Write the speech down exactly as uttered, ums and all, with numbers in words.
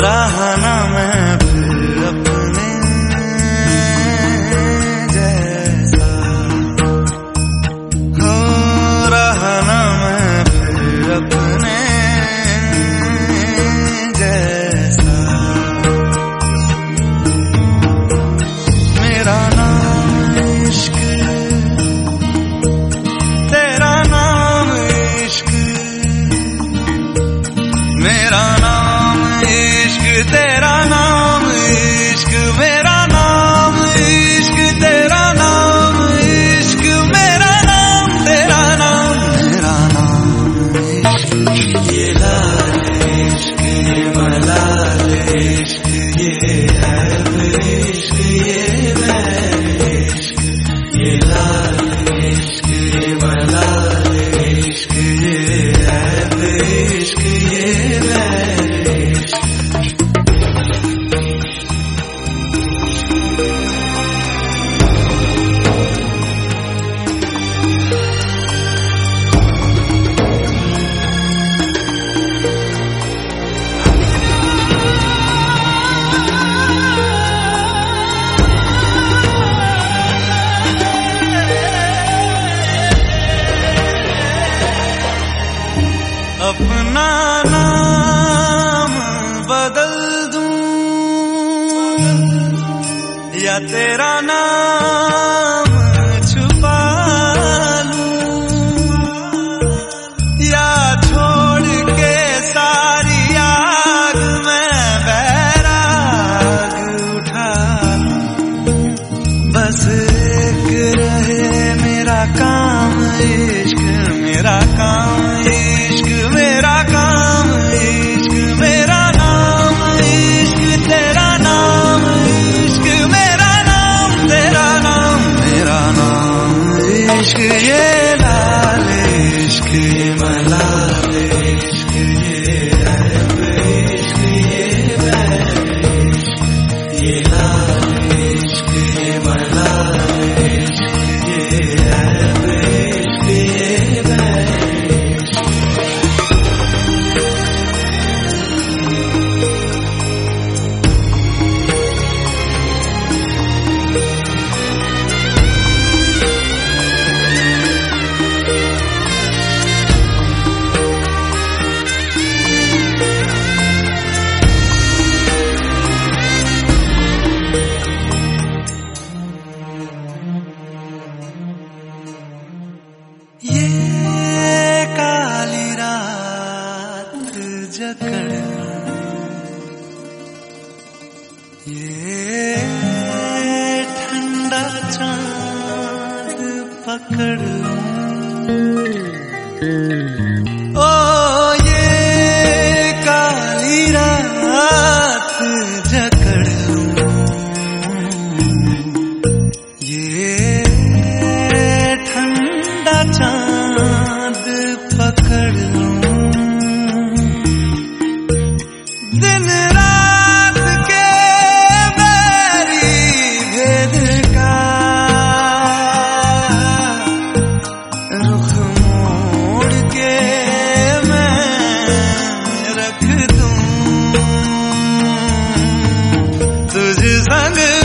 रहा ना मैं फिर अपने जैसा, हो रहा ना मैं फिर अपने जैसा। मेरा नाम इश्क, तेरा नाम इश्क, मेरा नाम इश्क, तेरा नाम इश्क, मेरा नाम इश्क, तेरा नाम इश्क, मेरा नाम तेरा नाम, मेरा नाम इश्क। ये लाल इश्क, ये मलाल इश्क, ये ऐब इश्क, ये बैर इश्क। ये लाल इश्क, ये मलाल इश्क, ये ऐब इश्क, ये बैर इश्क। अपना नाम बदल दूं या तेरा नाम छुपा लूं, या छोड़ के सारी आग में बैराग उठा लूं। बस एक रहे मेरा काम इश्क, मेरा काम इश्क, मेरा काम इश्क, मेरा नाम इश्क, तेरा नाम इश्क, मेरा नाम तेरा नाम, मेरा नाम इश्क। ये लाल इश्क, ये मलाल इश्क, ये ऐब इश्क, ये बैर इश्क। ये लाल इश्क, ये मलाल इश्क, ये ऐब इश्क, ये बैर इश्क। ये काली रात जकड़, ये ठंडा चांद पकड़, ओ ये काली रात जकड़, ये ठंडा चांद पकड़ लूं। दिन रात के बैरी भेद का रुख मोड़ के मैं रख दूं तुझ संग